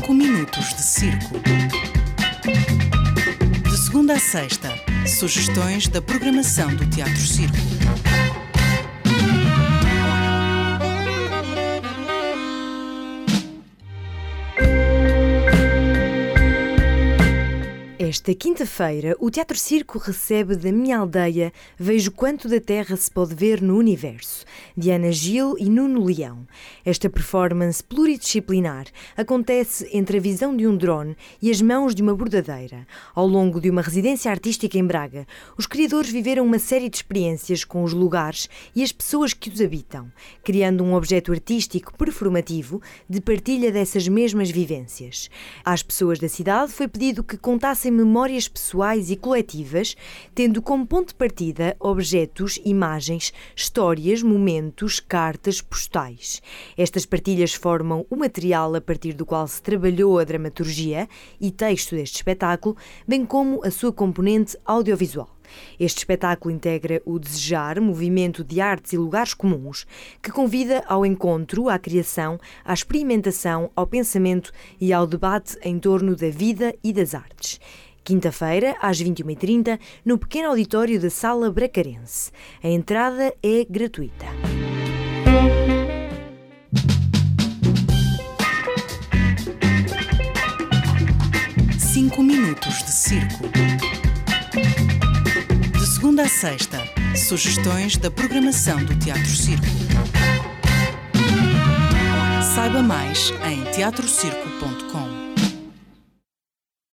5 minutos de circo. De segunda a sexta, sugestões da programação do Teatro Circo. Esta quinta-feira, o Teatro Circo recebe Da Minha Aldeia Vejo Quanto da Terra se Pode Ver no Universo, de Ana Gil e Nuno Leão. Esta performance pluridisciplinar acontece entre a visão de um drone e as mãos de uma bordadeira. Ao longo de uma residência artística em Braga, os criadores viveram uma série de experiências com os lugares e as pessoas que os habitam, criando um objeto artístico performativo de partilha dessas mesmas vivências. Às pessoas da cidade foi pedido que contassem memórias pessoais e coletivas, tendo como ponto de partida objetos, imagens, histórias, momentos, cartas, postais. Estas partilhas formam o material a partir do qual se trabalhou a dramaturgia e texto deste espetáculo, bem como a sua componente audiovisual. Este espetáculo integra o Desejar, movimento de artes e lugares comuns, que convida ao encontro, à criação, à experimentação, ao pensamento e ao debate em torno da vida e das artes. Quinta-feira, às 21h30, no pequeno auditório da Sala Bracarense. A entrada é gratuita. Cinco minutos de circo. De segunda a sexta, sugestões da programação do Teatro Circo. Saiba mais em teatrocirco.pt.